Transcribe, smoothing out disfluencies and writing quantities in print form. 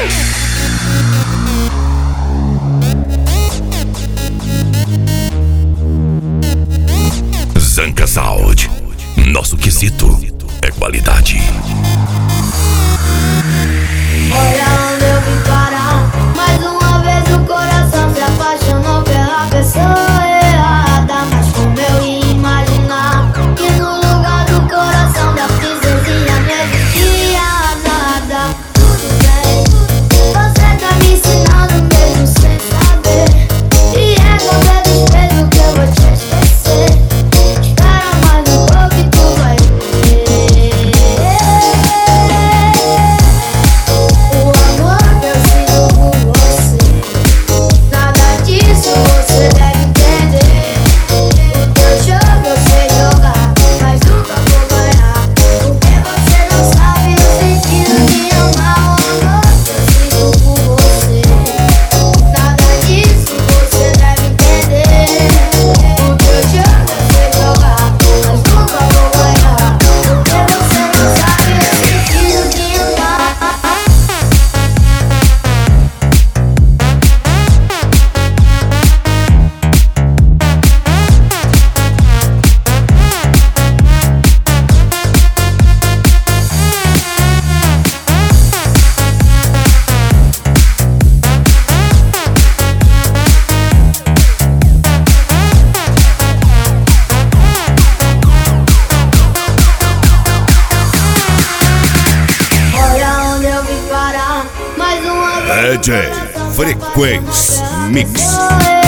Zanca Sound. Nosso quesito é qualidade. Olha onde eu vim parar. Mais uma vez o coração se apaixonou pela pessoa errada. Mas como eu ia imaginar que no lugar do coração da princesinha não existia nada. Tudo bem, você tá me ensinando mesmo sem saber. E é com dedo espelho que eu vou te esquecer. Espera mais um pouco e tu vai ver. O amor que eu sinto por você, nada disso você deve entender. O teu jogo eu sei jogar, mas nunca vou ganhar, porque você não sabe o sentido de amar. O amor que eu sinto por você, nada disso você deve entender. O teu jogo eu sei jogar, mas nunca vou ganhar, porque você não sabe o sentido de amar. Olha onde eu vim parar. Mais uma vez DJ Frequência Mix. sou eu.